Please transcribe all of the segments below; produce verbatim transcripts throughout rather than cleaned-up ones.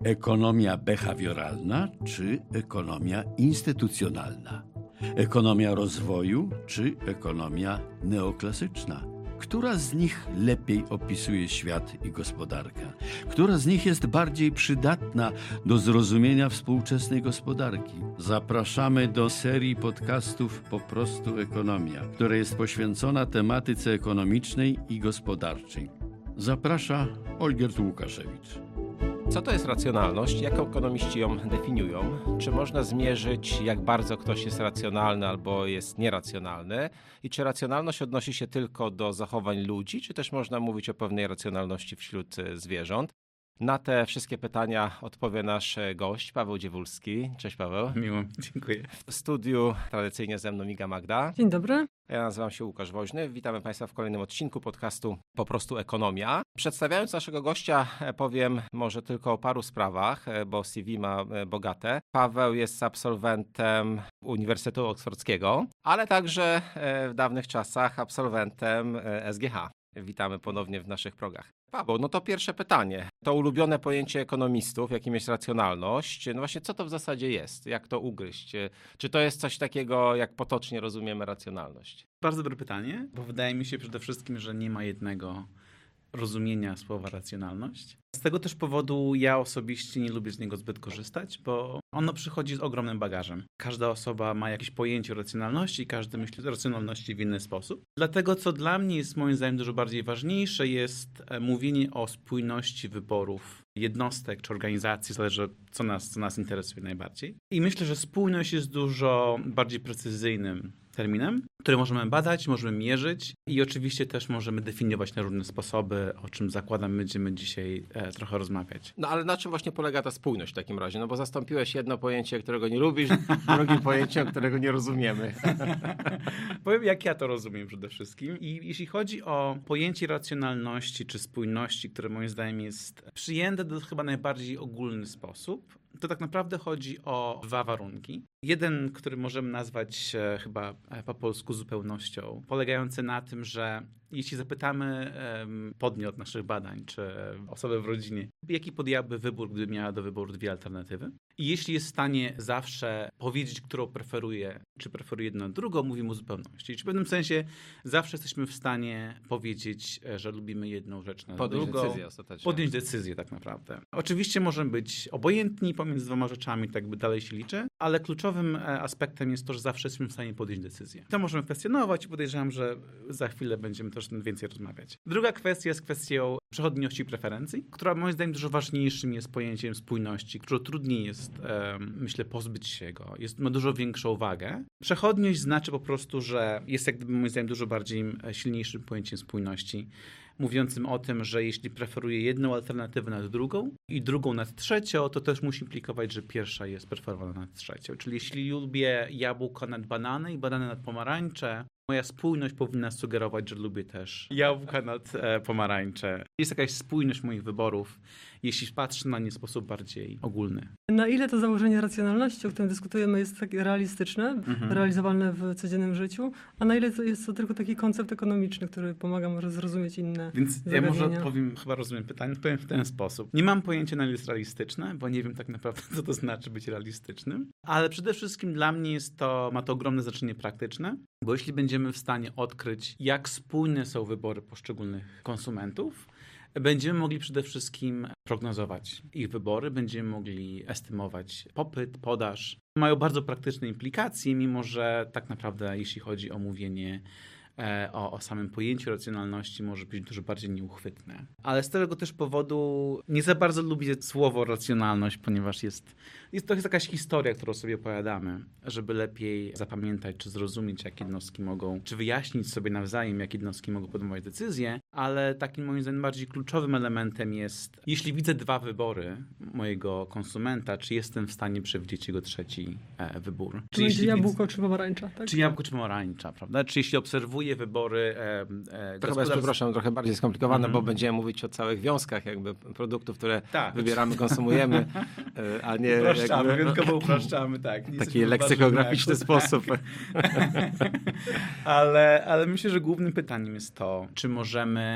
Ekonomia behawioralna czy ekonomia instytucjonalna? Ekonomia rozwoju czy ekonomia neoklasyczna? Która z nich lepiej opisuje świat i gospodarkę? Która z nich jest bardziej przydatna do zrozumienia współczesnej gospodarki? Zapraszamy do serii podcastów Po prostu Ekonomia, która jest poświęcona tematyce ekonomicznej i gospodarczej. Zaprasza Olgierd Łukaszewicz. Co to jest racjonalność? Jak ekonomiści ją definiują? Czy można zmierzyć, jak bardzo ktoś jest racjonalny albo jest nieracjonalny? I czy racjonalność odnosi się tylko do zachowań ludzi, czy też można mówić o pewnej racjonalności wśród zwierząt? Na te wszystkie pytania odpowie nasz gość, Paweł Dziewulski. Cześć Paweł. Miło, dziękuję. W studiu tradycyjnie ze mną Iga Magda. Dzień dobry. Ja nazywam się Łukasz Woźny. Witamy Państwa w kolejnym odcinku podcastu Po prostu Ekonomia. Przedstawiając naszego gościa, powiem może tylko o paru sprawach, bo C V ma bogate. Paweł jest absolwentem Uniwersytetu Oksfordzkiego, ale także w dawnych czasach absolwentem S G H. Witamy ponownie w naszych progach. Paweł, no to pierwsze pytanie. To ulubione pojęcie ekonomistów, jakim jest racjonalność. No właśnie, co to w zasadzie jest? Jak to ugryźć? Czy to jest coś takiego, jak potocznie rozumiemy racjonalność? Bardzo dobre pytanie, bo wydaje mi się przede wszystkim, że nie ma jednego rozumienia słowa racjonalność. Z tego też powodu ja osobiście nie lubię z niego zbyt korzystać, bo ono przychodzi z ogromnym bagażem. Każda osoba ma jakieś pojęcie o racjonalności i każdy myśli o racjonalności w inny sposób. Dlatego, co dla mnie jest moim zdaniem dużo bardziej ważniejsze, jest mówienie o spójności wyborów jednostek czy organizacji, zależy co nas, co nas interesuje najbardziej. I myślę, że spójność jest dużo bardziej precyzyjnym terminem, który możemy badać, możemy mierzyć i oczywiście też możemy definiować na różne sposoby, o czym zakładam będziemy dzisiaj e, trochę rozmawiać. No ale na czym właśnie polega ta spójność w takim razie? No bo zastąpiłeś jedno pojęcie, którego nie lubisz, drugim pojęciem, którego nie rozumiemy. Powiem, jak ja to rozumiem przede wszystkim. I jeśli chodzi o pojęcie racjonalności czy spójności, które moim zdaniem jest przyjęte do chyba najbardziej ogólny sposób, to tak naprawdę chodzi o dwa warunki. Jeden, który możemy nazwać e, chyba po polsku zupełnością, polegający na tym, że jeśli zapytamy e, podmiot naszych badań, czy osobę w rodzinie, jaki podjęłaby wybór, gdyby miała do wyboru dwie alternatywy, i jeśli jest w stanie zawsze powiedzieć, którą preferuje, czy preferuje jedną, drugą, mówimy o zupełności. Czyli w pewnym sensie zawsze jesteśmy w stanie powiedzieć, że lubimy jedną rzecz na Podjąć drugą. decyzję ostatecznie. Podjąć decyzję tak naprawdę. Oczywiście możemy być obojętni pomiędzy dwoma rzeczami, tak by dalej się liczy, ale kluczowym aspektem jest to, że zawsze jesteśmy w stanie podjąć decyzję. To możemy kwestionować i podejrzewam, że za chwilę będziemy też więcej rozmawiać. Druga kwestia jest kwestią przechodniości i preferencji, która moim zdaniem dużo ważniejszym jest pojęciem spójności, dużo trudniej jest, um, myślę, pozbyć się go. Jest, ma dużo większą wagę. Przechodniość znaczy po prostu, że jest jak gdyby moim zdaniem dużo bardziej silniejszym pojęciem spójności, mówiącym o tym, że jeśli preferuję jedną alternatywę nad drugą i drugą nad trzecią, to też musi implikować, że pierwsza jest preferowana nad trzecią. Czyli jeśli lubię jabłko nad banany i banany nad pomarańcze, moja spójność powinna sugerować, że lubię też jabłka nad e, pomarańcze. Jest jakaś spójność moich wyborów, jeśli patrzę na nie w sposób bardziej ogólny. Na ile to założenie racjonalności, o którym dyskutujemy, jest takie realistyczne, mhm. realizowalne w codziennym życiu, a na ile to jest to tylko taki koncept ekonomiczny, który pomaga może zrozumieć inne Więc zagadnienia. ja może odpowiem, chyba rozumiem pytanie, powiem w ten sposób. Nie mam pojęcia, na ile jest realistyczne, bo nie wiem tak naprawdę, co to znaczy być realistycznym, ale przede wszystkim dla mnie jest to, ma to ogromne znaczenie praktyczne, bo jeśli będziemy w stanie odkryć, jak spójne są wybory poszczególnych konsumentów, będziemy mogli przede wszystkim prognozować ich wybory, będziemy mogli estymować popyt, podaż. Mają bardzo praktyczne implikacje, mimo że tak naprawdę jeśli chodzi o mówienie o, o samym pojęciu racjonalności, może być dużo bardziej nieuchwytne. Ale z tego też powodu nie za bardzo lubię słowo racjonalność, ponieważ jest, jest to jest jakaś historia, którą sobie opowiadamy, żeby lepiej zapamiętać, czy zrozumieć, jak jednostki mogą, czy wyjaśnić sobie nawzajem, jak jednostki mogą podejmować decyzje, ale takim moim zdaniem bardziej kluczowym elementem jest, jeśli widzę dwa wybory mojego konsumenta, czy jestem w stanie przewidzieć jego trzeci e, wybór. Czy jeśli jabłko, czy pomarańcza, tak? Czy jabłko, czy pomarańcza, prawda? Czy jeśli obserwuję wybory e, e, to chyba jest, przepraszam, trochę bardziej skomplikowane, mm-hmm. bo będziemy mówić o całych wiązkach jakby produktów, które tak. wybieramy, konsumujemy, a nie upraszczamy, jakby... wyjątkowo upraszczamy, tak. W taki leksykograficzny sposób. ale, ale myślę, że głównym pytaniem jest to, czy możemy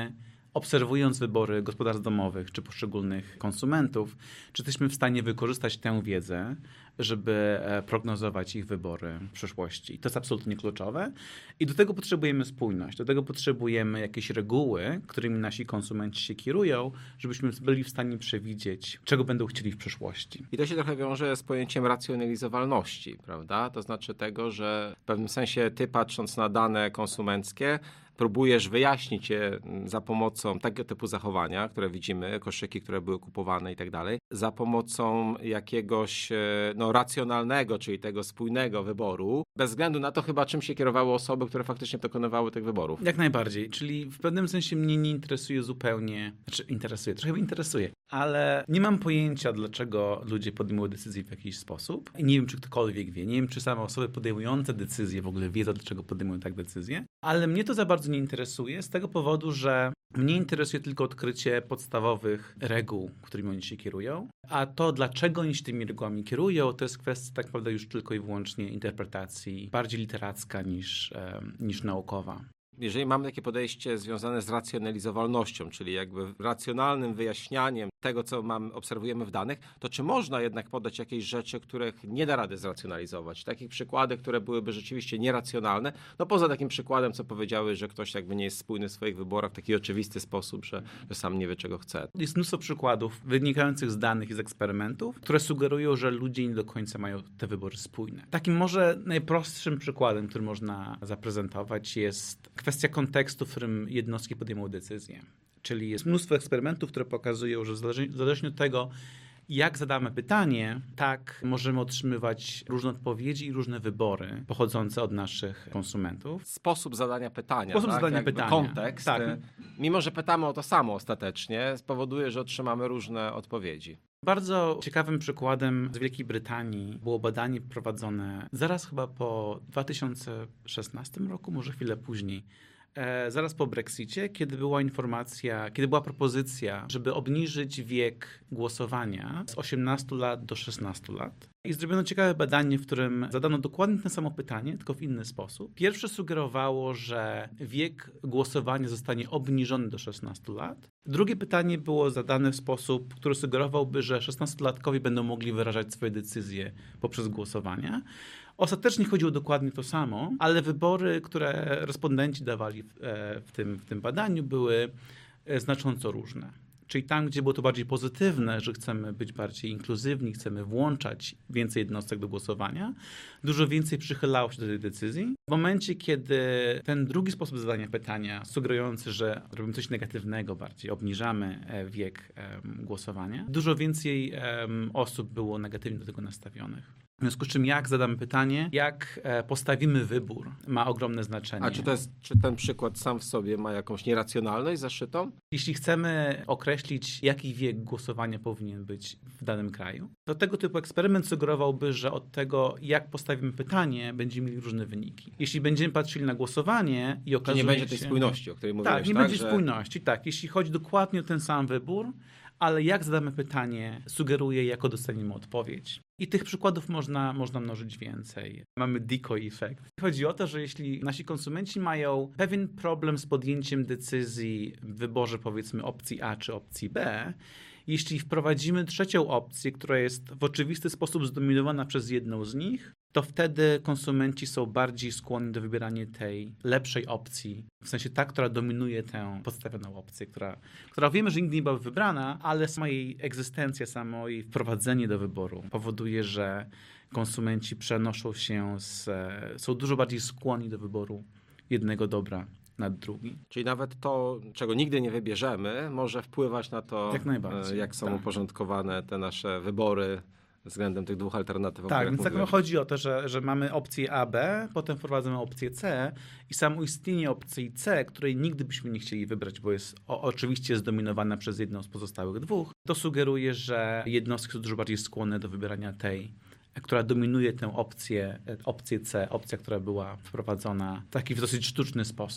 obserwując wybory gospodarstw domowych czy poszczególnych konsumentów, czy jesteśmy w stanie wykorzystać tę wiedzę, żeby prognozować ich wybory w przyszłości. I to jest absolutnie kluczowe. I do tego potrzebujemy spójność, do tego potrzebujemy jakieś reguły, którymi nasi konsumenci się kierują, żebyśmy byli w stanie przewidzieć, czego będą chcieli w przyszłości. I to się trochę wiąże z pojęciem racjonalizowalności, prawda? To znaczy tego, że w pewnym sensie ty, patrząc na dane konsumenckie, próbujesz wyjaśnić je za pomocą tego typu zachowania, które widzimy, koszyki, które były kupowane i tak dalej, za pomocą jakiegoś no, racjonalnego, czyli tego spójnego wyboru, bez względu na to chyba, czym się kierowały osoby, które faktycznie dokonywały tych wyborów. Jak najbardziej, czyli w pewnym sensie mnie nie interesuje zupełnie, znaczy interesuje, trochę mnie interesuje, ale nie mam pojęcia, dlaczego ludzie podejmują decyzje w jakiś sposób. I nie wiem, czy ktokolwiek wie, nie wiem, czy same osoby podejmujące decyzje w ogóle wiedzą, dlaczego podejmują tak decyzje, ale mnie to za bardzo nie interesuje z tego powodu, że mnie interesuje tylko odkrycie podstawowych reguł, którymi oni się kierują, a to, dlaczego oni się tymi regułami kierują, to jest kwestia tak naprawdę już tylko i wyłącznie interpretacji, bardziej literacka niż, e, niż naukowa. Jeżeli mamy takie podejście związane z racjonalizowalnością, czyli jakby racjonalnym wyjaśnianiem tego, co mamy, obserwujemy w danych, to czy można jednak podać jakieś rzeczy, których nie da rady zracjonalizować? Takich przykłady, które byłyby rzeczywiście nieracjonalne, no poza takim przykładem, co powiedziały, że ktoś jakby nie jest spójny w swoich wyborach w taki oczywisty sposób, że, że sam nie wie, czego chce. Jest mnóstwo przykładów wynikających z danych i z eksperymentów, które sugerują, że ludzie nie do końca mają te wybory spójne. Takim może najprostszym przykładem, który można zaprezentować, jest kwestia kontekstu, w którym jednostki podejmują decyzje. Czyli jest mnóstwo eksperymentów, które pokazują, że zależnie od tego, jak zadamy pytanie, tak możemy otrzymywać różne odpowiedzi i różne wybory pochodzące od naszych konsumentów. Sposób zadania pytania, Sposób tak? zadania Jakby pytania. kontekst, Tak. mimo że pytamy o to samo ostatecznie, spowoduje, że otrzymamy różne odpowiedzi. Bardzo ciekawym przykładem z Wielkiej Brytanii było badanie prowadzone zaraz chyba po dwa tysiące szesnastym roku, może chwilę później, e, zaraz po Brexicie, kiedy była informacja, kiedy była propozycja, żeby obniżyć wiek głosowania z osiemnastu lat do szesnastu lat. I zrobiono ciekawe badanie, w którym zadano dokładnie to samo pytanie, tylko w inny sposób. Pierwsze sugerowało, że wiek głosowania zostanie obniżony do szesnastu lat. Drugie pytanie było zadane w sposób, który sugerowałby, że szesnastolatkowie będą mogli wyrażać swoje decyzje poprzez głosowanie. Ostatecznie chodziło dokładnie to samo, ale wybory, które respondenci dawali w, w, tym, w tym badaniu, były znacząco różne. Czyli tam, gdzie było to bardziej pozytywne, że chcemy być bardziej inkluzywni, chcemy włączać więcej jednostek do głosowania, dużo więcej przychylało się do tej decyzji. W momencie, kiedy ten drugi sposób zadania pytania, sugerujący, że robimy coś negatywnego bardziej, obniżamy wiek głosowania, dużo więcej osób było negatywnie do tego nastawionych. W związku z czym jak zadamy pytanie, jak postawimy wybór, ma ogromne znaczenie. A czy, to jest, czy ten przykład sam w sobie ma jakąś nieracjonalność zaszytą? Jeśli chcemy określić, jaki wiek głosowania powinien być w danym kraju, to tego typu eksperyment sugerowałby, że od tego, jak postawimy pytanie, będziemy mieli różne wyniki. Jeśli będziemy patrzyli na głosowanie i okazuje się... nie będzie tej się... spójności, o której mówiłeś, tak? nie tak? będzie że... spójności, tak. Jeśli chodzi dokładnie o ten sam wybór, ale jak zadamy pytanie, sugeruje, jako dostaniemy odpowiedź. I tych przykładów można, można mnożyć więcej. Mamy decoy effect. Chodzi o to, że jeśli nasi konsumenci mają pewien problem z podjęciem decyzji w wyborze, powiedzmy, opcji A czy opcji B, jeśli wprowadzimy trzecią opcję, która jest w oczywisty sposób zdominowana przez jedną z nich, to wtedy konsumenci są bardziej skłonni do wybierania tej lepszej opcji, w sensie ta, która dominuje tę podstawioną opcję, która, która wiemy, że nigdy nie była wybrana, ale sama jej egzystencja, samo jej wprowadzenie do wyboru powoduje, że konsumenci przenoszą się, z, są dużo bardziej skłonni do wyboru jednego dobra nad drugi. Czyli nawet to, czego nigdy nie wybierzemy, może wpływać na to, jak, najbardziej, jak są tak. uporządkowane te nasze wybory względem tych dwóch alternatyw. Tak, więc tak chodzi o to, że, że mamy opcję A, B, potem wprowadzamy opcję C i samo istnienie opcji C, której nigdy byśmy nie chcieli wybrać, bo jest o, oczywiście zdominowana przez jedną z pozostałych dwóch, to sugeruje, że jednostki są dużo bardziej skłonne do wybierania tej, która dominuje tę opcję, opcję C, opcja, która była wprowadzona w taki w dosyć sztuczny sposób.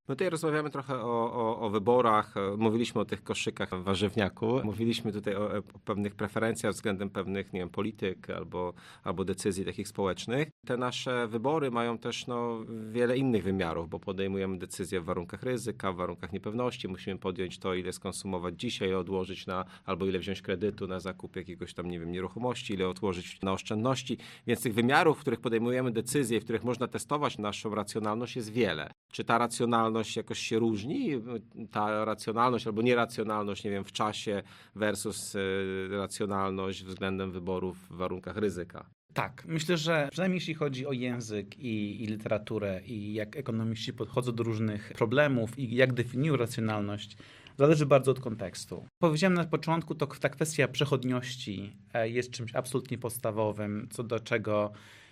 My tutaj rozmawiamy trochę o, o, o wyborach, mówiliśmy o tych koszykach w warzywniaku, mówiliśmy tutaj o, o pewnych preferencjach względem pewnych, nie wiem, polityk albo, albo decyzji takich społecznych. Te nasze wybory mają też no, wiele innych wymiarów, bo podejmujemy decyzje w warunkach ryzyka, w warunkach niepewności. Musimy podjąć to, ile skonsumować dzisiaj, odłożyć na, albo ile wziąć kredytu na zakup jakiegoś tam, nie wiem, nieruchomości, ile odłożyć na oszczędności. Więc tych wymiarów, w których podejmujemy decyzje, w których można testować naszą racjonalność, jest wiele. Czy ta racjonalność jakoś się różni? Ta racjonalność albo nieracjonalność, nie wiem, w czasie versus y, racjonalność względem wyborów w warunkach ryzyka. Tak, myślę, że przynajmniej jeśli chodzi o język i, i literaturę i jak ekonomiści podchodzą do różnych problemów i jak definiują racjonalność, zależy bardzo od kontekstu. Powiedziałem na początku, to ta kwestia przechodniości jest czymś absolutnie podstawowym, co do czego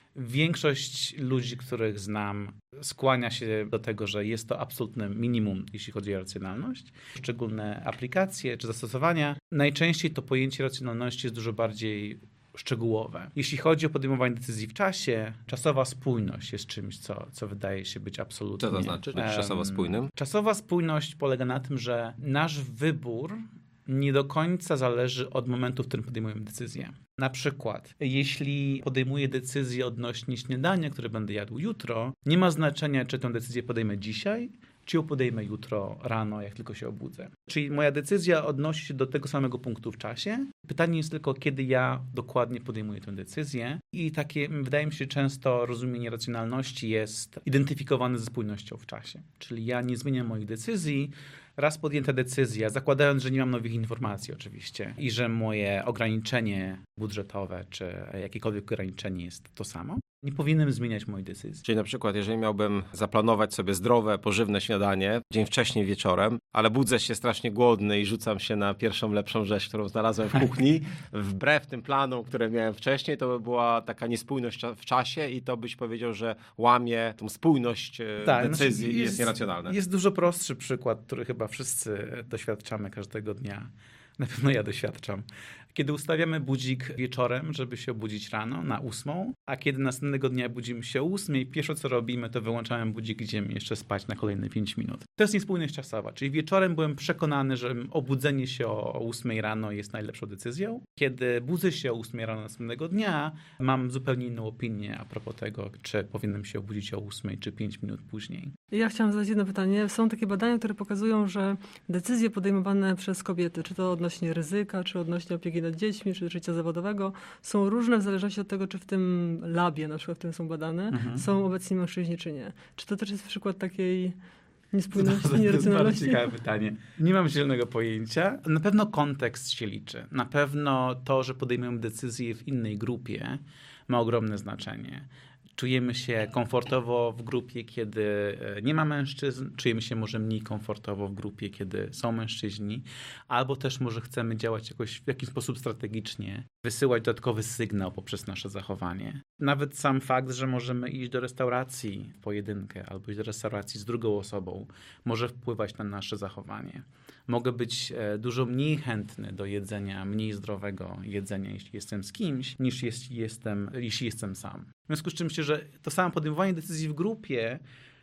większość ludzi, których znam, skłania się do tego, że jest to absolutne minimum, jeśli chodzi o racjonalność. Poszczególne aplikacje czy zastosowania, najczęściej to pojęcie racjonalności jest dużo bardziej szczegółowe. Jeśli chodzi o podejmowanie decyzji w czasie, czasowa spójność jest czymś, co, co wydaje się być absolutnie... Co to znaczy, być czasowo spójnym? Czasowa spójność polega na tym, że nasz wybór nie do końca zależy od momentu, w którym podejmujemy decyzję. Na przykład, jeśli podejmuję decyzję odnośnie śniadania, które będę jadł jutro, nie ma znaczenia, czy tę decyzję podejmę dzisiaj, czy ją podejmę jutro rano, jak tylko się obudzę. Czyli moja decyzja odnosi się do tego samego punktu w czasie. Pytanie jest tylko, kiedy ja dokładnie podejmuję tę decyzję. I takie, wydaje mi się, często rozumienie racjonalności jest identyfikowane ze spójnością w czasie. Czyli ja nie zmieniam moich decyzji. Raz podjęta decyzja, zakładając, że nie mam nowych informacji oczywiście i że moje ograniczenie budżetowe czy jakiekolwiek ograniczenie jest to samo, nie powinienem zmieniać mojej decyzji. Czyli na przykład, jeżeli miałbym zaplanować sobie zdrowe, pożywne śniadanie dzień wcześniej wieczorem, ale budzę się strasznie głodny i rzucam się na pierwszą lepszą rzecz, którą znalazłem w kuchni, wbrew tym planom, które miałem wcześniej, to by była taka niespójność w czasie i to byś powiedział, że łamie tą spójność tak, decyzji i jest, jest nieracjonalne. Jest dużo prostszy przykład, który chyba wszyscy doświadczamy każdego dnia. Na pewno ja doświadczam. Kiedy ustawiamy budzik wieczorem, żeby się obudzić rano na ósmą, a kiedy następnego dnia budzimy się o ósmej, pierwsze co robimy, to wyłączamy budzik, idziemy jeszcze spać na kolejne pięć minut. To jest niespójność czasowa, czyli wieczorem byłem przekonany, że obudzenie się o ósmej rano jest najlepszą decyzją. Kiedy budzę się o ósmej rano następnego dnia, mam zupełnie inną opinię a propos tego, czy powinienem się obudzić o ósmej, czy pięć minut później. Ja chciałam zadać jedno pytanie. Są takie badania, które pokazują, że decyzje podejmowane przez kobiety, czy to odnośnie ryzyka, czy odnośnie opieki nad dziećmi, czy życia zawodowego, są różne w zależności od tego, czy w tym labie, na przykład, w którym są badane, mhm. są obecni mężczyźni, czy nie. Czy to też jest przykład takiej niespójności, to, to nieracjonalności? To jest bardzo ciekawe pytanie. Nie mam zielonego pojęcia. Na pewno kontekst się liczy. Na pewno to, że podejmujemy decyzję w innej grupie, ma ogromne znaczenie. Czujemy się komfortowo w grupie, kiedy nie ma mężczyzn, czujemy się może mniej komfortowo w grupie, kiedy są mężczyźni, albo też może chcemy działać jakoś w jakiś sposób strategicznie, wysyłać dodatkowy sygnał poprzez nasze zachowanie. Nawet sam fakt, że możemy iść do restauracji w pojedynkę albo iść do restauracji z drugą osobą, może wpływać na nasze zachowanie. Mogę być dużo mniej chętny do jedzenia mniej zdrowego jedzenia, jeśli jestem z kimś, niż jeśli jestem, jeśli jestem sam. W związku z czym myślę, że to samo podejmowanie decyzji w grupie,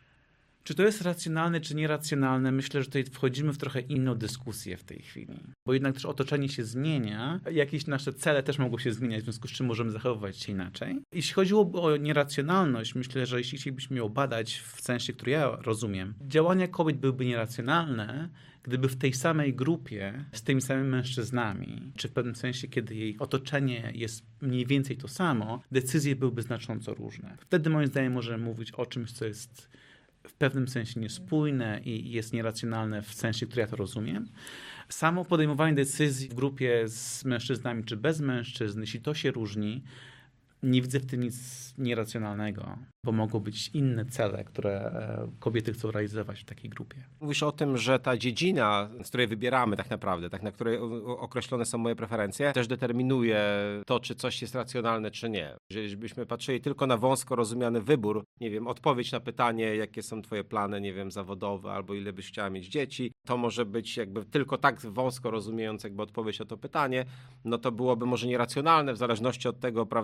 czy to jest racjonalne, czy nieracjonalne, myślę, że tutaj wchodzimy w trochę inną dyskusję w tej chwili. Bo jednak też otoczenie się zmienia, jakieś nasze cele też mogą się zmieniać, w związku z czym możemy zachowywać się inaczej. Jeśli chodziło o nieracjonalność, myślę, że jeśli chcielibyśmy ją badać w sensie, który ja rozumiem, działania kobiet byłyby nieracjonalne, gdyby w tej samej grupie, z tymi samymi mężczyznami, czy w pewnym sensie, kiedy jej otoczenie jest mniej więcej to samo, decyzje byłyby znacząco różne. Wtedy moim zdaniem możemy mówić o czymś, co jest w pewnym sensie niespójne i jest nieracjonalne w sensie, który ja to rozumiem. Samo podejmowanie decyzji w grupie z mężczyznami czy bez mężczyzn, jeśli to się różni, nie widzę w tym nic nieracjonalnego, bo mogą być inne cele, które kobiety chcą realizować w takiej grupie. Mówisz o tym, że ta dziedzina, z której wybieramy tak naprawdę, tak na której określone są moje preferencje, też determinuje to, czy coś jest racjonalne, czy nie. Jeżeli byśmy patrzyli tylko na wąsko rozumiany wybór, nie wiem, odpowiedź na pytanie, jakie są twoje plany, nie wiem, zawodowe, albo ile byś chciała mieć dzieci, to może być jakby tylko tak wąsko rozumiejąc jakby odpowiedź na to pytanie, no to byłoby może nieracjonalne w zależności od tego, prawda, w jakim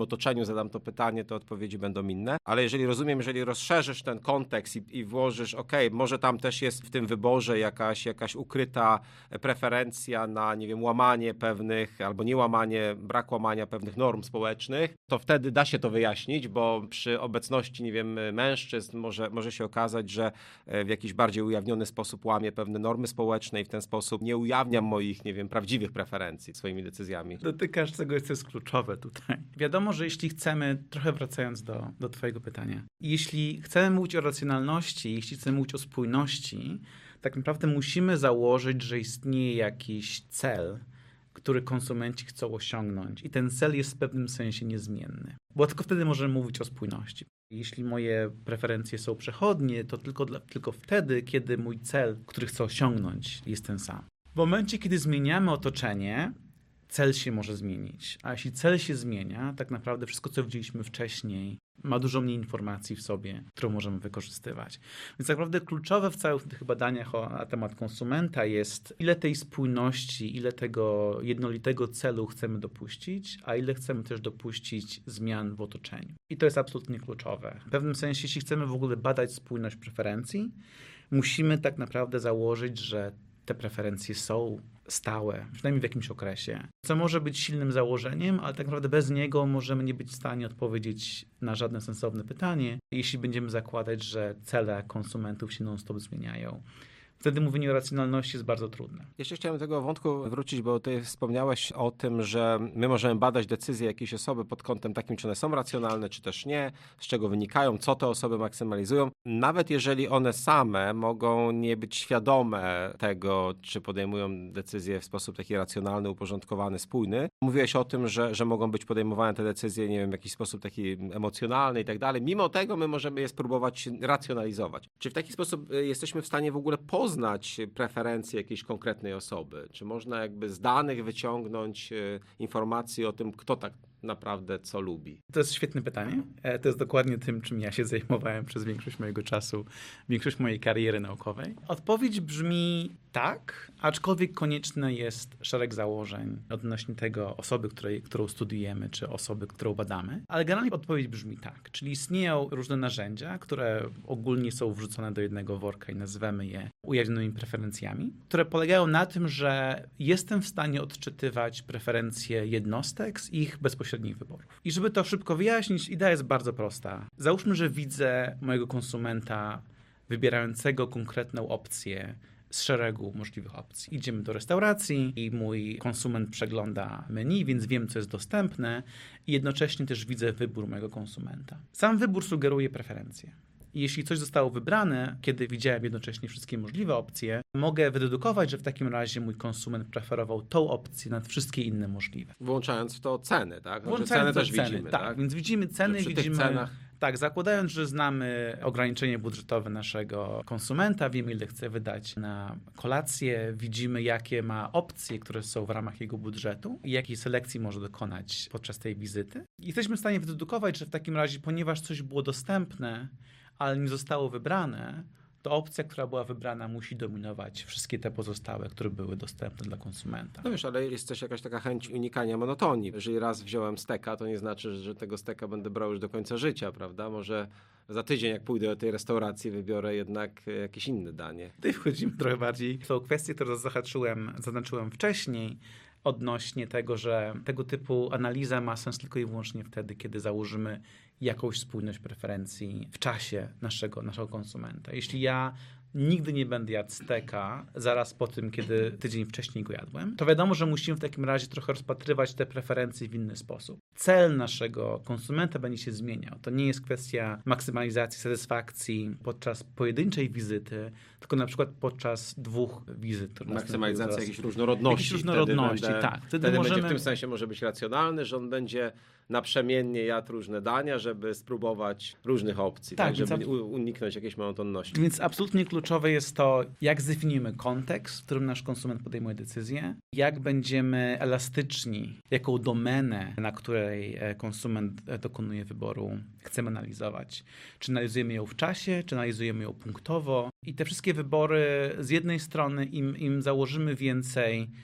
otoczeniu zadam to pytanie, to odpowiedzi będą inne. Ale jeżeli rozumiem, jeżeli rozszerzysz ten kontekst i, i włożysz, okej, okay, może tam też jest w tym wyborze jakaś, jakaś ukryta preferencja na, nie wiem, łamanie pewnych, albo nie łamanie, brak łamania pewnych norm społecznych, to wtedy da się to wyjaśnić, bo przy obecności, nie wiem, mężczyzn może, może się okazać, że w jakiś bardziej ujawniony sposób łamię pewne normy społeczne i w ten sposób nie ujawniam moich, nie wiem, prawdziwych preferencji swoimi decyzjami. Dotykasz czegoś, co jest kluczowe tutaj. Wiadomo, że jeśli chcemy, trochę wracając do, do twojego pytania, jeśli chcemy mówić o racjonalności, jeśli chcemy mówić o spójności, tak naprawdę musimy założyć, że istnieje jakiś cel, który konsumenci chcą osiągnąć i ten cel jest w pewnym sensie niezmienny. Bo tylko wtedy możemy mówić o spójności. Jeśli moje preferencje są przechodnie, to tylko, dla, tylko wtedy, kiedy mój cel, który chcę osiągnąć, jest ten sam. W momencie, kiedy zmieniamy otoczenie, cel się może zmienić. A jeśli cel się zmienia, tak naprawdę wszystko, co widzieliśmy wcześniej, ma dużo mniej informacji w sobie, którą możemy wykorzystywać. Więc tak naprawdę kluczowe w całych tych badaniach o, na temat konsumenta jest, ile tej spójności, ile tego jednolitego celu chcemy dopuścić, a ile chcemy też dopuścić zmian w otoczeniu. I to jest absolutnie kluczowe. W pewnym sensie, jeśli chcemy w ogóle badać spójność preferencji, musimy tak naprawdę założyć, że te preferencje są stałe, przynajmniej w jakimś okresie. Co może być silnym założeniem, ale tak naprawdę bez niego możemy nie być w stanie odpowiedzieć na żadne sensowne pytanie, jeśli będziemy zakładać, że cele konsumentów się non-stop zmieniają. Wtedy mówienie o racjonalności jest bardzo trudne. Jeszcze chciałem do tego wątku wrócić, bo ty wspomniałeś o tym, że my możemy badać decyzje jakiejś osoby pod kątem takim, czy one są racjonalne, czy też nie, z czego wynikają, co te osoby maksymalizują. Nawet jeżeli one same mogą nie być świadome tego, czy podejmują decyzje w sposób taki racjonalny, uporządkowany, spójny. Mówiłeś o tym, że, że mogą być podejmowane te decyzje, nie wiem, w jakiś sposób taki emocjonalny i tak dalej. Mimo tego my możemy je spróbować racjonalizować. Czy w taki sposób jesteśmy w stanie w ogóle poznać poznać preferencje jakiejś konkretnej osoby? Czy można jakby z danych wyciągnąć informacje o tym, kto tak naprawdę co lubi? To jest świetne pytanie. To jest dokładnie tym, czym ja się zajmowałem przez większość mojego czasu, większość mojej kariery naukowej. Odpowiedź brzmi tak, aczkolwiek konieczny jest szereg założeń odnośnie tego osoby, której, którą studiujemy, czy osoby, którą badamy. Ale generalnie odpowiedź brzmi tak, czyli istnieją różne narzędzia, które ogólnie są wrzucone do jednego worka i nazywamy je ujawnionymi preferencjami, które polegają na tym, że jestem w stanie odczytywać preferencje jednostek z ich bezpośrednich wyborów. I żeby to szybko wyjaśnić, idea jest bardzo prosta. Załóżmy, że widzę mojego konsumenta wybierającego konkretną opcję z szeregu możliwych opcji. Idziemy do restauracji i mój konsument przegląda menu, więc wiem, co jest dostępne i jednocześnie też widzę wybór mojego konsumenta. Sam wybór sugeruje preferencje. I jeśli coś zostało wybrane, kiedy widziałem jednocześnie wszystkie możliwe opcje, mogę wydedukować, że w takim razie mój konsument preferował tą opcję nad wszystkie inne możliwe. Włączając w to ceny, tak? Włączając ceny też ceny, widzimy, tak? tak? Więc widzimy ceny, przy widzimy... tych cenach... Tak, zakładając, że znamy ograniczenie budżetowe naszego konsumenta, wiemy, ile chce wydać na kolację, widzimy, jakie ma opcje, które są w ramach jego budżetu i jakiej selekcji może dokonać podczas tej wizyty. I jesteśmy w stanie wydedukować, że w takim razie, ponieważ coś było dostępne, ale nie zostało wybrane, to opcja, która była wybrana, musi dominować wszystkie te pozostałe, które były dostępne dla konsumenta. No wiesz, ale jest też jakaś taka chęć unikania monotonii. Jeżeli raz wziąłem steka, to nie znaczy, że tego steka będę brał już do końca życia, prawda? Może za tydzień, jak pójdę do tej restauracji, wybiorę jednak jakieś inne danie. Tutaj wchodzimy trochę bardziej w tą kwestię, którą zahaczyłem, zaznaczyłem wcześniej, odnośnie tego, że tego typu analiza ma sens tylko i wyłącznie wtedy, kiedy założymy jakąś spójność preferencji w czasie naszego, naszego konsumenta. Jeśli ja nigdy nie będę jadł steka zaraz po tym, kiedy tydzień wcześniej go jadłem, to wiadomo, że musimy w takim razie trochę rozpatrywać te preferencje w inny sposób. Cel naszego konsumenta będzie się zmieniał. To nie jest kwestia maksymalizacji satysfakcji podczas pojedynczej wizyty, tylko na przykład podczas dwóch wizyt. Maksymalizacja jakiejś różnorodności. Jakiejś różnorodności, wtedy tak. Wtedy, wtedy możemy... będzie w tym sensie może być racjonalny, że on będzie naprzemiennie jadł różne dania, żeby spróbować różnych opcji, tak, tak żeby ab... uniknąć jakiejś monotonności. Więc absolutnie kluczowe jest to, jak zdefiniujemy kontekst, w którym nasz konsument podejmuje decyzję, jak będziemy elastyczni, jaką domenę, na której konsument dokonuje wyboru, chcemy analizować. Czy analizujemy ją w czasie, czy analizujemy ją punktowo. I te wszystkie wybory z jednej strony, im, im założymy więcej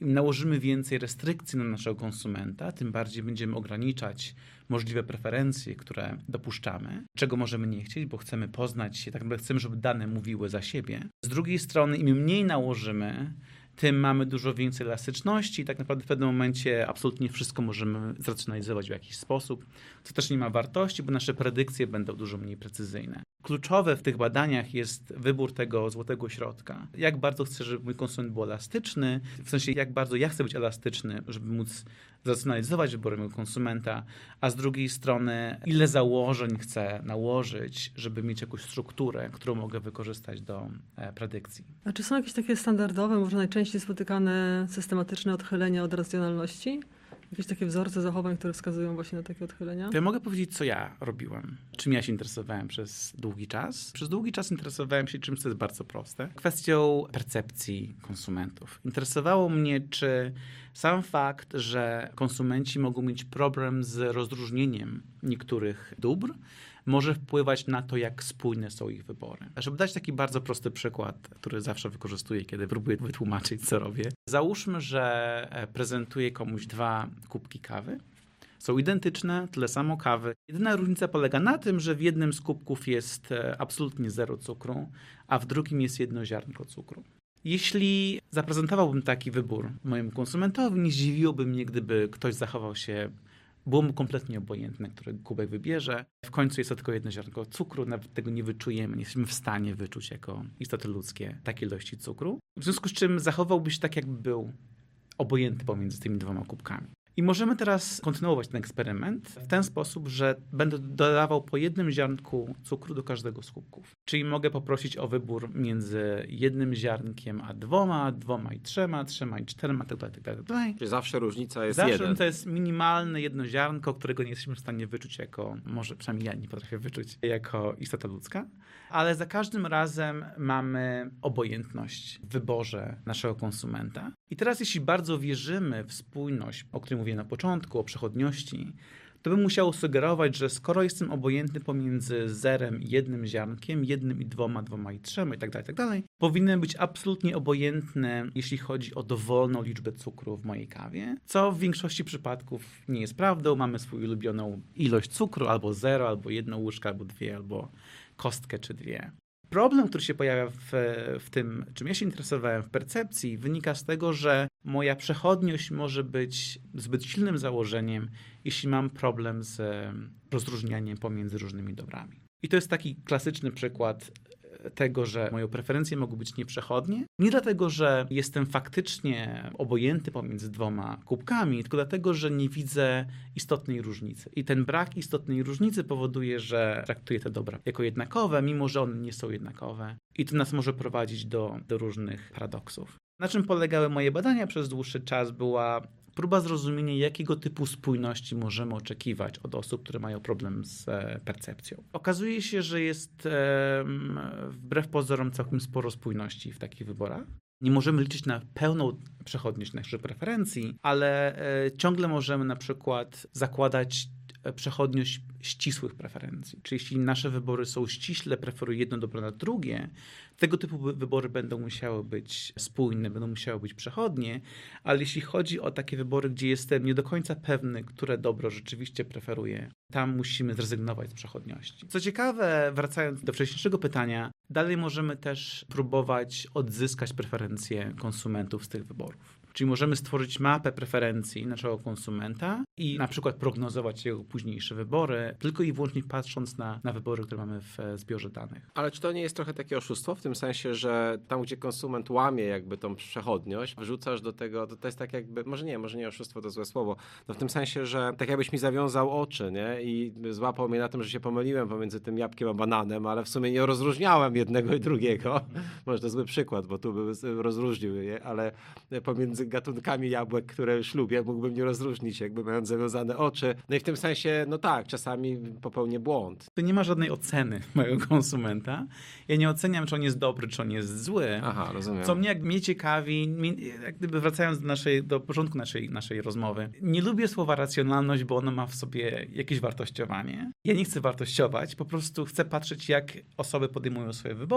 im nałożymy więcej restrykcji na naszego konsumenta, tym bardziej będziemy ograniczać możliwe preferencje, które dopuszczamy, czego możemy nie chcieć, bo chcemy poznać się, tak naprawdę chcemy, żeby dane mówiły za siebie. Z drugiej strony, im mniej nałożymy, tym mamy dużo więcej elastyczności i tak naprawdę w pewnym momencie absolutnie wszystko możemy zracjonalizować w jakiś sposób, co też nie ma wartości, bo nasze predykcje będą dużo mniej precyzyjne. Kluczowe w tych badaniach jest wybór tego złotego środka. Jak bardzo chcę, żeby mój konsument był elastyczny, w sensie jak bardzo ja chcę być elastyczny, żeby móc zracjonalizować wybory mojego konsumenta, a z drugiej strony ile założeń chcę nałożyć, żeby mieć jakąś strukturę, którą mogę wykorzystać do e, predykcji. A czy są jakieś takie standardowe, może najczęściej spotykane systematyczne odchylenia od racjonalności? Jakieś takie wzorce zachowań, które wskazują właśnie na takie odchylenia? To ja mogę powiedzieć, co ja robiłem. Czym ja się interesowałem przez długi czas. Przez długi czas interesowałem się czymś, co jest bardzo proste. Kwestią percepcji konsumentów. Interesowało mnie, czy sam fakt, że konsumenci mogą mieć problem z rozróżnieniem niektórych dóbr, może wpływać na to, jak spójne są ich wybory. Żeby dać taki bardzo prosty przykład, który zawsze wykorzystuję, kiedy próbuję wytłumaczyć, co robię. Załóżmy, że prezentuję komuś dwa kubki kawy. Są identyczne, tyle samo kawy. Jedyna różnica polega na tym, że w jednym z kubków jest absolutnie zero cukru, a w drugim jest jedno ziarnko cukru. Jeśli zaprezentowałbym taki wybór mojemu konsumentowi, nie zdziwiłoby mnie, gdyby ktoś zachował się, było mu kompletnie obojętne, który kubek wybierze. W końcu jest to tylko jedno ziarnko cukru, nawet tego nie wyczujemy, nie jesteśmy w stanie wyczuć jako istoty ludzkie takiej ilości cukru. W związku z czym zachowałby się tak, jakby był obojętny pomiędzy tymi dwoma kubkami. I możemy teraz kontynuować ten eksperyment w ten sposób, że będę dodawał po jednym ziarnku cukru do każdego z kubków. Czyli mogę poprosić o wybór między jednym ziarnkiem a dwoma, dwoma i trzema, trzema i czterema, tak dalej, tak dalej. Czyli zawsze różnica jest Zawsze jeden. to jest minimalne jedno ziarnko, którego nie jesteśmy w stanie wyczuć jako, może przynajmniej ja nie potrafię wyczuć, jako istota ludzka. Ale za każdym razem mamy obojętność w wyborze naszego konsumenta. I teraz jeśli bardzo wierzymy w spójność, o której mówiłem na początku, o przechodniości, to by musiało sugerować, że skoro jestem obojętny pomiędzy zerem i jednym ziarnkiem, jednym i dwoma, dwoma i trzema i tak dalej, tak dalej, powinienem być absolutnie obojętny, jeśli chodzi o dowolną liczbę cukru w mojej kawie, co w większości przypadków nie jest prawdą. Mamy swoją ulubioną ilość cukru, albo zero, albo jedno łyżkę, albo dwie, albo kostkę czy dwie. Problem, który się pojawia w, w tym, czym ja się interesowałem w percepcji, wynika z tego, że moja przechodniość może być zbyt silnym założeniem, jeśli mam problem z rozróżnianiem pomiędzy różnymi dobrami. I to jest taki klasyczny przykład tego, że moje preferencje mogą być nieprzechodnie. Nie dlatego, że jestem faktycznie obojętny pomiędzy dwoma kubkami, tylko dlatego, że nie widzę istotnej różnicy. I ten brak istotnej różnicy powoduje, że traktuję te dobra jako jednakowe, mimo że one nie są jednakowe. I to nas może prowadzić do, do różnych paradoksów. Na czym polegały moje badania przez dłuższy czas była próba zrozumienia, jakiego typu spójności możemy oczekiwać od osób, które mają problem z percepcją. Okazuje się, że jest e, wbrew pozorom całkiem sporo spójności w takich wyborach. Nie możemy liczyć na pełną przechodność naszych preferencji, ale e, ciągle możemy na przykład zakładać przechodniość ścisłych preferencji. Czyli jeśli nasze wybory są ściśle, preferują jedno dobro na drugie, tego typu wybory będą musiały być spójne, będą musiały być przechodnie, ale jeśli chodzi o takie wybory, gdzie jestem nie do końca pewny, które dobro rzeczywiście preferuję, tam musimy zrezygnować z przechodniości. Co ciekawe, wracając do wcześniejszego pytania, dalej możemy też próbować odzyskać preferencje konsumentów z tych wyborów. Czyli możemy stworzyć mapę preferencji naszego konsumenta i na przykład prognozować jego późniejsze wybory, tylko i wyłącznie patrząc na, na wybory, które mamy w zbiorze danych. Ale czy to nie jest trochę takie oszustwo w tym sensie, że tam, gdzie konsument łamie jakby tą przechodniość, wrzucasz do tego, to, to jest tak jakby, może nie, może nie oszustwo to złe słowo, no w tym sensie, że tak jakbyś mi zawiązał oczy, nie? I złapał mnie na tym, że się pomyliłem pomiędzy tym jabłkiem a bananem, ale w sumie nie rozróżniałem jednego i drugiego. Może to zły przykład, bo tu by rozróżnił je, ale pomiędzy gatunkami jabłek, które ślubię, mógłbym nie rozróżnić, jakby mając zawiązane oczy. No i w tym sensie, no tak, czasami popełnię błąd. To nie ma żadnej oceny mojego konsumenta. Ja nie oceniam, czy on jest dobry, czy on jest zły. Aha, rozumiem. Co mnie, jak mnie ciekawi, jak gdyby wracając do, naszej, do początku naszej, naszej rozmowy, nie lubię słowa racjonalność, bo ono ma w sobie jakieś wartościowanie. Ja nie chcę wartościować, po prostu chcę patrzeć, jak osoby podejmują swoje wybory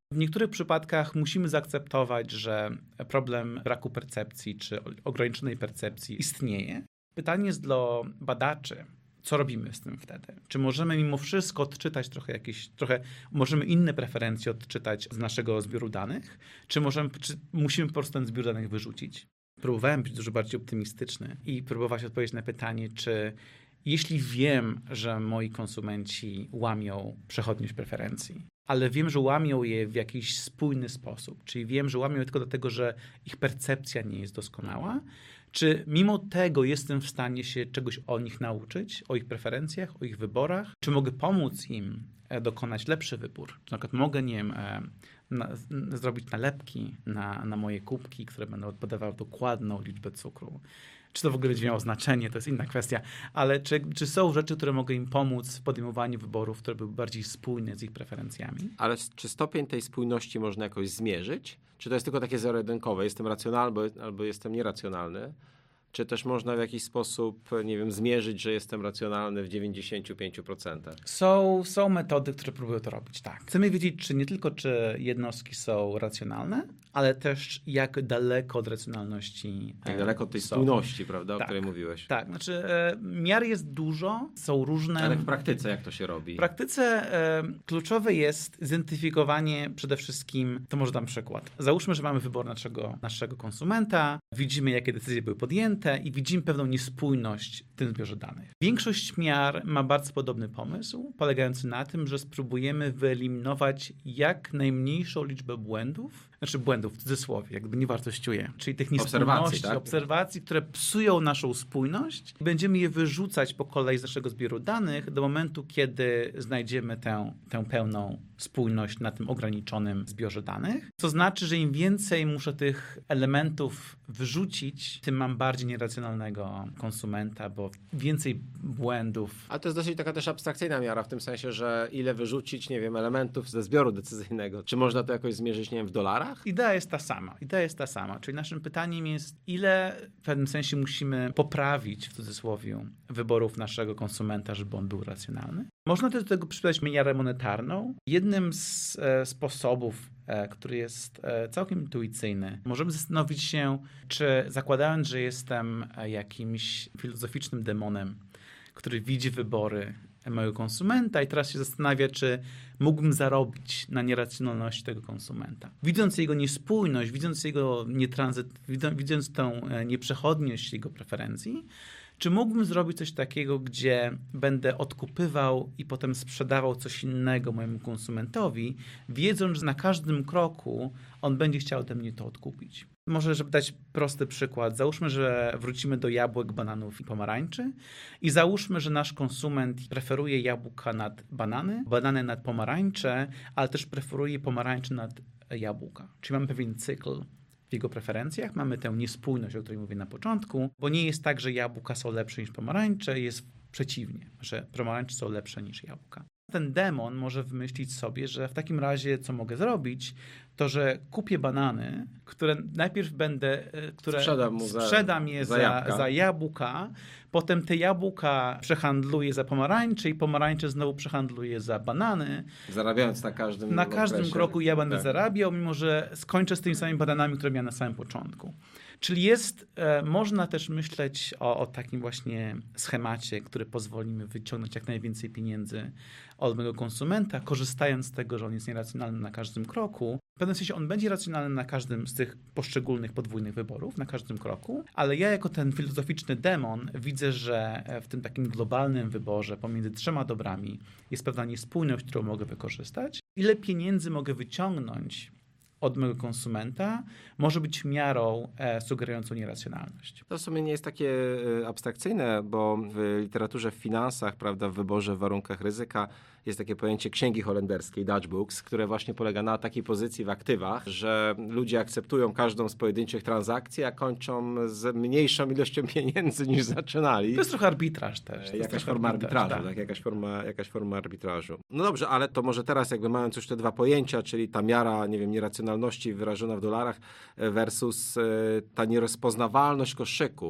W niektórych przypadkach musimy zaakceptować, że problem braku percepcji czy ograniczonej percepcji istnieje. Pytanie jest dla badaczy, co robimy z tym wtedy? Czy możemy mimo wszystko odczytać trochę jakieś, trochę możemy inne preferencje odczytać z naszego zbioru danych? Czy, możemy, czy musimy po prostu ten zbiór danych wyrzucić? Próbowałem być dużo bardziej optymistyczny i próbować odpowiedzieć na pytanie, czy jeśli wiem, że moi konsumenci łamią przechodniość preferencji, ale wiem, że łamią je w jakiś spójny sposób, czyli wiem, że łamią je tylko dlatego, że ich percepcja nie jest doskonała, czy mimo tego jestem w stanie się czegoś o nich nauczyć, o ich preferencjach, o ich wyborach? Czy mogę pomóc im dokonać lepszy wybór? Czy na przykład mogę, nie wiem, na, zrobić nalepki na, na moje kubki, które będą podawały dokładną liczbę cukru? Czy to w ogóle będzie miało znaczenie, to jest inna kwestia, ale czy, czy są rzeczy, które mogą im pomóc w podejmowaniu wyborów, które były bardziej spójne z ich preferencjami? Ale czy stopień tej spójności można jakoś zmierzyć? Czy to jest tylko takie zero-jedynkowe? Jestem racjonalny albo, albo jestem nieracjonalny? Czy też można w jakiś sposób, nie wiem, zmierzyć, że jestem racjonalny w dziewięćdziesięciu pięciu procentach? Są, są metody, które próbują to robić, tak. Chcemy wiedzieć, czy nie tylko, czy jednostki są racjonalne, ale też jak daleko od racjonalności Jak daleko od tej są. spójności, prawda, tak, o której mówiłeś. Tak, znaczy e, miar jest dużo, są różne. Ale w praktyce jak to się robi? W praktyce e, kluczowe jest zidentyfikowanie przede wszystkim, to może dam przykład. Załóżmy, że mamy wybór naszego, naszego konsumenta, widzimy, jakie decyzje były podjęte i widzimy pewną niespójność w tym zbiorze danych. Większość miar ma bardzo podobny pomysł, polegający na tym, że spróbujemy wyeliminować jak najmniejszą liczbę błędów, znaczy błędów w cudzysłowie, jakby nie wartościuję, czyli tych niespójności, Obserwacji, tak? obserwacji, które psują naszą spójność. Będziemy je wyrzucać po kolei z naszego zbioru danych do momentu, kiedy znajdziemy tę, tę pełną spójność na tym ograniczonym zbiorze danych. To znaczy, że im więcej muszę tych elementów wyrzucić, tym mam bardziej nieracjonalnego konsumenta, bo więcej błędów. Ale to jest dosyć taka też abstrakcyjna miara, w tym sensie, że ile wyrzucić, nie wiem, elementów ze zbioru decyzyjnego. Czy można to jakoś zmierzyć, nie wiem, w dolarach? Idea jest ta sama. Idea jest ta sama. Czyli naszym pytaniem jest, ile w pewnym sensie musimy poprawić, w cudzysłowie, wyborów naszego konsumenta, żeby on był racjonalny. Można też do tego przypisać miarę monetarną. Jednym z e, sposobów, e, który jest e, całkiem intuicyjny, możemy zastanowić się, czy zakładając, że jestem e, jakimś filozoficznym demonem, który widzi wybory mojego konsumenta i teraz się zastanawia, czy mógłbym zarobić na nieracjonalności tego konsumenta. Widząc jego niespójność, widząc jego nietranzyt, widząc tą nieprzechodniość jego preferencji, czy mógłbym zrobić coś takiego, gdzie będę odkupywał i potem sprzedawał coś innego mojemu konsumentowi, wiedząc, że na każdym kroku on będzie chciał ode mnie to odkupić. Może, żeby dać prosty przykład, załóżmy, że wrócimy do jabłek, bananów i pomarańczy i załóżmy, że nasz konsument preferuje jabłka nad banany, banany nad pomarańcze, ale też preferuje pomarańcze nad jabłka. Czyli mamy pewien cykl w jego preferencjach, mamy tę niespójność, o której mówię na początku, bo nie jest tak, że jabłka są lepsze niż pomarańcze, jest przeciwnie, że pomarańcze są lepsze niż jabłka. Ten demon może wymyślić sobie, że w takim razie co mogę zrobić, to że kupię banany, które najpierw będę, które Sprzedam mu za, sprzedam je za, za, jabłka. za jabłka, potem te jabłka przehandluję za pomarańcze i pomarańcze znowu przehandluję za banany. Zarabiając na każdym Na każdym okresie. kroku ja będę Tak. zarabiał, mimo że skończę z tymi samymi bananami, które miałem na samym początku. Czyli jest, e, można też myśleć o, o takim właśnie schemacie, który pozwoli mi wyciągnąć jak najwięcej pieniędzy od mojego konsumenta, korzystając z tego, że on jest nieracjonalny na każdym kroku. W pewnym sensie on będzie racjonalny na każdym z tych poszczególnych podwójnych wyborów, na każdym kroku, ale ja jako ten filozoficzny demon widzę, że w tym takim globalnym wyborze pomiędzy trzema dobrami jest pewna niespójność, którą mogę wykorzystać. Ile pieniędzy mogę wyciągnąć od mojego konsumenta, może być miarą e, sugerującą nieracjonalność. To w sumie nie jest takie e, abstrakcyjne, bo w literaturze, w finansach, prawda, w wyborze, w warunkach ryzyka jest takie pojęcie księgi holenderskiej, Dutch Books, które właśnie polega na takiej pozycji w aktywach, że ludzie akceptują każdą z pojedynczych transakcji, a kończą z mniejszą ilością pieniędzy niż zaczynali. To jest trochę arbitraż też. To jest Jakaś trochę forma arbitraż, arbitrażu, tak? Jakaś forma, jakaś forma arbitrażu. No dobrze, ale to może teraz jakby mając już te dwa pojęcia, czyli ta miara, nie wiem, nieracjonalności wyrażona w dolarach versus ta nierozpoznawalność koszyków.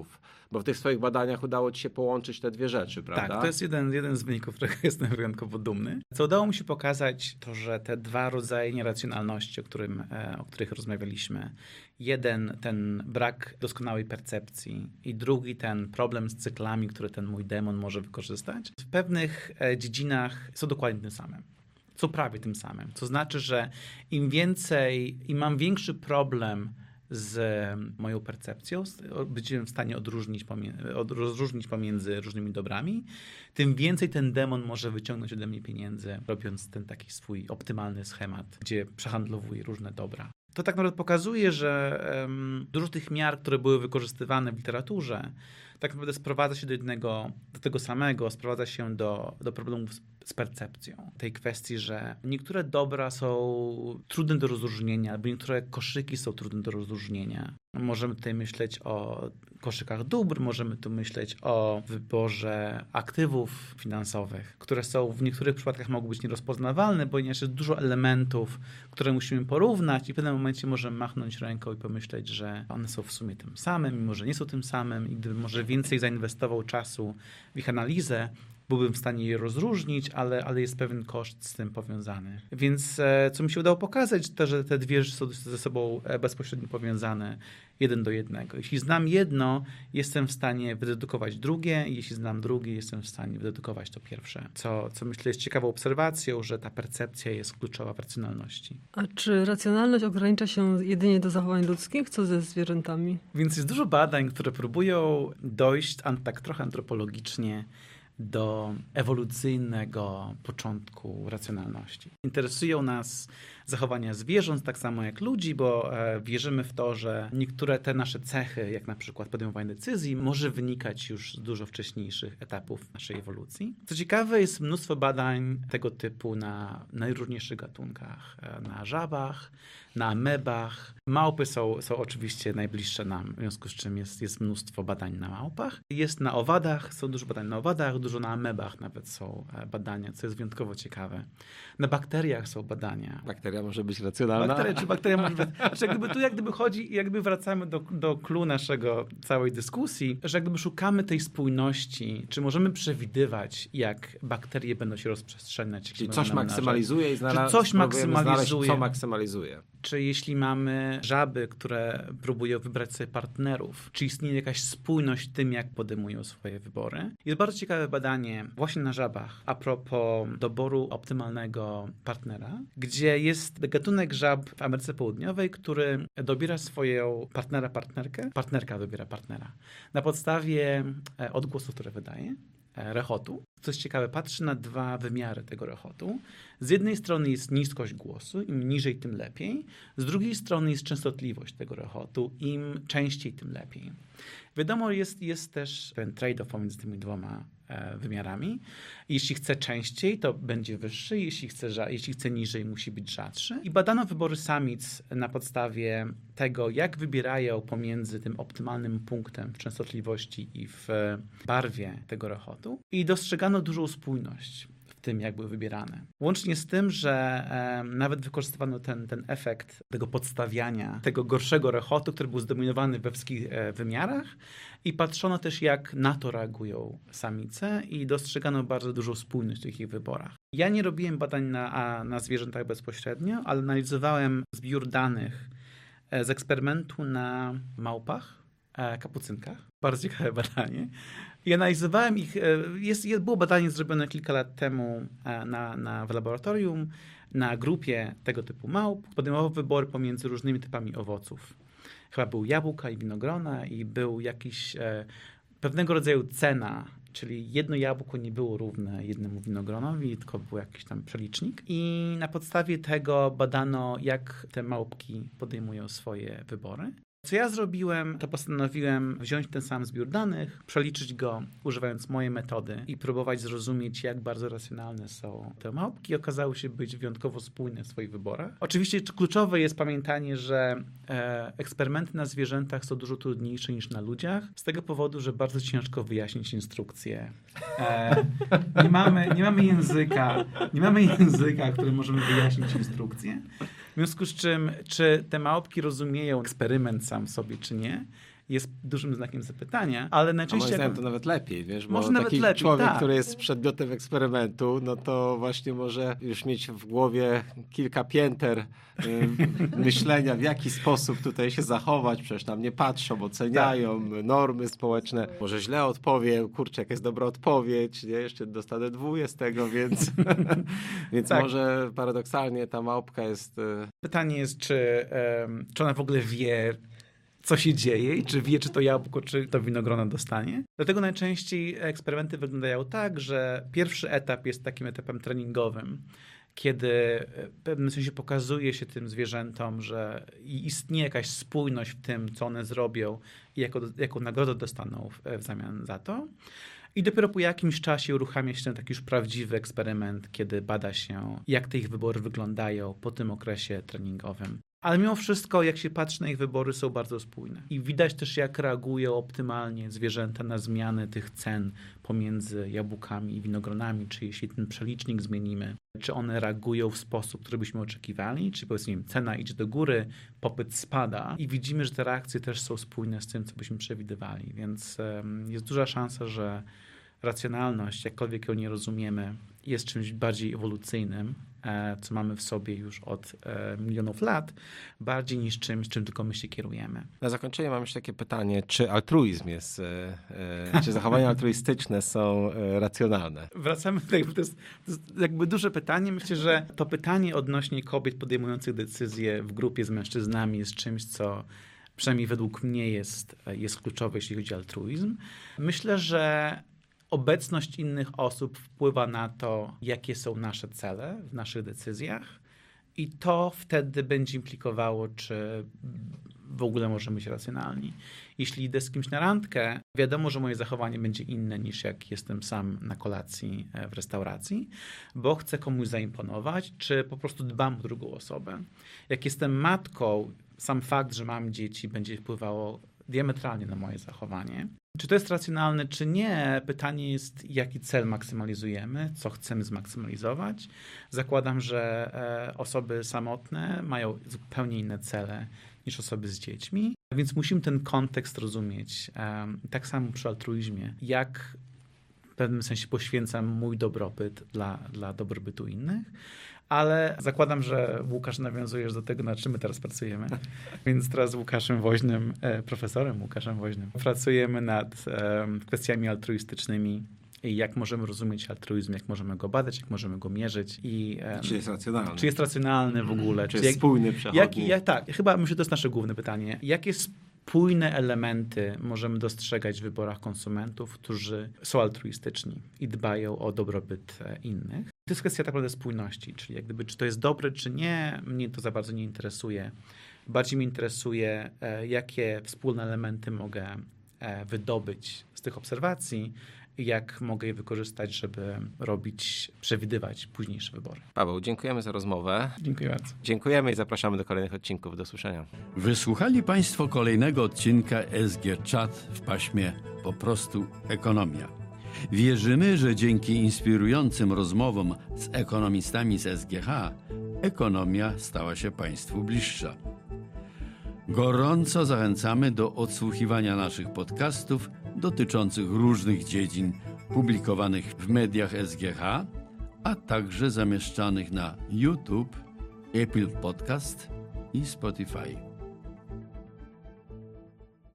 Bo w tych swoich badaniach udało ci się połączyć te dwie rzeczy, prawda? Tak, to jest jeden, jeden z wyników, którego jestem wyjątkowo dumny. Co udało mi się pokazać, to że te dwa rodzaje nieracjonalności, o, którym, o których rozmawialiśmy, jeden ten brak doskonałej percepcji i drugi ten problem z cyklami, które ten mój demon może wykorzystać, w pewnych dziedzinach są dokładnie tym samym. Są prawie tym samym. To znaczy, że im więcej, im mam większy problem z moją percepcją, będziemy w stanie odróżnić pomiędzy, od, rozróżnić pomiędzy różnymi dobrami, tym więcej ten demon może wyciągnąć ode mnie pieniędzy, robiąc ten taki swój optymalny schemat, gdzie przehandlowuje różne dobra. To tak naprawdę pokazuje, że um, dużo tych miar, które były wykorzystywane w literaturze, tak naprawdę sprowadza się do jednego, do tego samego, sprowadza się do, do problemów z, z percepcją. Tej kwestii, że niektóre dobra są trudne do rozróżnienia, albo niektóre koszyki są trudne do rozróżnienia. Możemy tutaj myśleć o koszykach dóbr, możemy tu myśleć o wyborze aktywów finansowych, które są w niektórych przypadkach mogą być nierozpoznawalne, ponieważ jest dużo elementów, które musimy porównać i w pewnym momencie możemy machnąć ręką i pomyśleć, że one są w sumie tym samym, mimo że nie są tym samym i gdybym może więcej zainwestował czasu w ich analizę, byłbym w stanie je rozróżnić, ale, ale jest pewien koszt z tym powiązany. Więc e, co mi się udało pokazać, to, że te dwie rzeczy są ze sobą bezpośrednio powiązane jeden do jednego. Jeśli znam jedno, jestem w stanie wydedukować drugie, jeśli znam drugie, jestem w stanie wydedukować to pierwsze. Co, co myślę jest ciekawą obserwacją, że ta percepcja jest kluczowa w racjonalności. A czy racjonalność ogranicza się jedynie do zachowań ludzkich? Co ze zwierzętami? Więc jest dużo badań, które próbują dojść tak trochę antropologicznie do ewolucyjnego początku racjonalności. Interesują nas zachowania zwierząt, tak samo jak ludzi, bo wierzymy w to, że niektóre te nasze cechy, jak na przykład podejmowanie decyzji, może wynikać już z dużo wcześniejszych etapów naszej ewolucji. Co ciekawe, jest mnóstwo badań tego typu na najróżniejszych gatunkach. Na żabach, na amebach. Małpy są, są oczywiście najbliższe nam, w związku z czym jest, jest mnóstwo badań na małpach. Jest na owadach, są dużo badań na owadach, dużo na amebach nawet są badania, co jest wyjątkowo ciekawe. Na bakteriach są badania. Bakteria może być racjonalna. Bakteria, czy bakteria może być... Znaczy, jak gdyby tu jak gdyby chodzi, jak gdyby wracamy do, do clou naszego całej dyskusji, że jak gdyby szukamy tej spójności, czy możemy przewidywać, jak bakterie będą się rozprzestrzeniać. Czyli coś maksymalizuje i znalazł, czy coś maksymalizuje. znaleźć, co maksymalizuje. Czy jeśli mamy żaby, które próbują wybrać sobie partnerów, czy istnieje jakaś spójność w tym, jak podejmują swoje wybory? Jest bardzo ciekawe badanie właśnie na żabach a propos doboru optymalnego partnera, gdzie jest gatunek żab w Ameryce Południowej, który dobiera swoją partnera, partnerkę, partnerka dobiera partnera na podstawie odgłosów, które wydaje, rechotu. Co jest ciekawe, patrzy na dwa wymiary tego rechotu. Z jednej strony jest niskość głosu, im niżej, tym lepiej. Z drugiej strony jest częstotliwość tego rechotu, im częściej, tym lepiej. Wiadomo, jest, jest też ten trade-off pomiędzy tymi dwoma e, wymiarami. Jeśli chce częściej, to będzie wyższy, jeśli chce, jeśli chce niżej, musi być rzadszy. I badano wybory samic na podstawie tego, jak wybierają pomiędzy tym optymalnym punktem w częstotliwości i w barwie tego rechotu. I dostrzegano dużą spójność w tym, jak były wybierane. Łącznie z tym, że e, nawet wykorzystywano ten, ten efekt tego podstawiania, tego gorszego rechotu, który był zdominowany we wszystkich e, wymiarach i patrzono też, jak na to reagują samice i dostrzegano bardzo dużą spójność w tych ich wyborach. Ja nie robiłem badań na, na zwierzętach bezpośrednio, ale analizowałem zbiór danych e, z eksperymentu na małpach, e, kapucynkach. Bardzo ciekawe badanie. I analizowałem ich, jest, jest, było badanie zrobione kilka lat temu na, na, w laboratorium, na grupie tego typu małp. Podejmował wybory pomiędzy różnymi typami owoców. Chyba był jabłka i winogrona i był jakiś e, pewnego rodzaju cena, czyli jedno jabłko nie było równe jednemu winogronowi, tylko był jakiś tam przelicznik. I na podstawie tego badano, jak te małpki podejmują swoje wybory. Co ja zrobiłem, to postanowiłem wziąć ten sam zbiór danych, przeliczyć go używając mojej metody i próbować zrozumieć, jak bardzo racjonalne są te małpki. Okazały się być wyjątkowo spójne w swoich wyborach. Oczywiście kluczowe jest pamiętanie, że e, eksperymenty na zwierzętach są dużo trudniejsze niż na ludziach, z tego powodu, że bardzo ciężko wyjaśnić instrukcje. E, nie mamy, nie mamy języka, nie mamy języka, którym możemy wyjaśnić instrukcje. W związku z czym, czy te małpki rozumieją eksperyment sam w sobie, czy nie, jest dużym znakiem zapytania, ale A najczęściej... moim zdaniem jak- to nawet lepiej, wiesz, bo Może nawet taki lepiej, człowiek, tak. który jest przedmiotem eksperymentu, no to właśnie może już mieć w głowie kilka pięter y, myślenia, w jaki sposób tutaj się zachować, przecież nam nie patrzą, oceniają, Tak. normy społeczne, może źle odpowiem, kurczę, jaka jest dobra odpowiedź, nie? Jeszcze dostanę dwóje z tego, więc, więc Tak. może paradoksalnie ta małpka jest... y, Pytanie jest, czy, em, czy ona w ogóle wie, co się dzieje i czy wie, czy to jabłko, czy to winogrona dostanie. Dlatego najczęściej eksperymenty wyglądają tak, że pierwszy etap jest takim etapem treningowym, kiedy w pewnym sensie pokazuje się tym zwierzętom, że istnieje jakaś spójność w tym, co one zrobią i jako, jaką nagrodę dostaną w, w zamian za to. I dopiero po jakimś czasie uruchamia się ten taki już prawdziwy eksperyment, kiedy bada się, jak te ich wybory wyglądają po tym okresie treningowym. Ale mimo wszystko, jak się patrzy na ich wybory, są bardzo spójne. I widać też, jak reagują optymalnie zwierzęta na zmiany tych cen pomiędzy jabłkami i winogronami, czy jeśli ten przelicznik zmienimy, czy one reagują w sposób, który byśmy oczekiwali, czy powiedzmy cena idzie do góry, popyt spada i widzimy, że te reakcje też są spójne z tym, co byśmy przewidywali. Więc um, jest duża szansa, że racjonalność, jakkolwiek ją nie rozumiemy, jest czymś bardziej ewolucyjnym, co mamy w sobie już od milionów lat, bardziej niż czymś, czym tylko my się kierujemy. Na zakończenie mam jeszcze takie pytanie, czy altruizm jest, e, e, czy zachowania altruistyczne są e, racjonalne? Wracamy tutaj, bo to jest, to jest jakby duże pytanie. Myślę, że to pytanie odnośnie kobiet podejmujących decyzje w grupie z mężczyznami jest czymś, co przynajmniej według mnie jest, jest kluczowe, jeśli chodzi o altruizm. Myślę, że obecność innych osób wpływa na to, jakie są nasze cele w naszych decyzjach i to wtedy będzie implikowało, czy w ogóle możemy być racjonalni. Jeśli idę z kimś na randkę, wiadomo, że moje zachowanie będzie inne niż jak jestem sam na kolacji w restauracji, bo chcę komuś zaimponować, czy po prostu dbam o drugą osobę. Jak jestem matką, sam fakt, że mam dzieci, będzie wpływało diametralnie na moje zachowanie. Czy to jest racjonalne, czy nie? Pytanie jest, jaki cel maksymalizujemy, co chcemy zmaksymalizować. Zakładam, że osoby samotne mają zupełnie inne cele niż osoby z dziećmi, więc musimy ten kontekst rozumieć. Tak samo przy altruizmie, jak w pewnym sensie poświęcam mój dobrobyt dla, dla dobrobytu innych, ale zakładam, że Łukasz nawiązujesz do tego, nad czym my teraz pracujemy. Więc teraz z Łukaszem Woźnym, profesorem Łukaszem Woźnym, pracujemy nad kwestiami altruistycznymi i jak możemy rozumieć altruizm, jak możemy go badać, jak możemy go mierzyć. I, czy jest racjonalny? Czy jest racjonalny w ogóle? Czy jest jak, spójny, przechodni? Jak, jak, tak, chyba myślę, że to jest nasze główne pytanie. Jakie spójne elementy możemy dostrzegać w wyborach konsumentów, którzy są altruistyczni i dbają o dobrobyt innych? To jest kwestia tak naprawdę spójności, czyli jak gdyby, czy to jest dobre, czy nie, mnie to za bardzo nie interesuje. Bardziej mnie interesuje, jakie wspólne elementy mogę wydobyć z tych obserwacji i jak mogę je wykorzystać, żeby robić, przewidywać późniejsze wybory. Paweł, dziękujemy za rozmowę. Dziękuję bardzo. Dziękujemy i zapraszamy do kolejnych odcinków. Do usłyszenia. Wysłuchali Państwo kolejnego odcinka S G Chat w paśmie Po prostu Ekonomia. Wierzymy, że dzięki inspirującym rozmowom z ekonomistami z S G H ekonomia stała się Państwu bliższa. Gorąco zachęcamy do odsłuchiwania naszych podcastów dotyczących różnych dziedzin publikowanych w mediach S G H, a także zamieszczanych na YouTube, Apple Podcast i Spotify.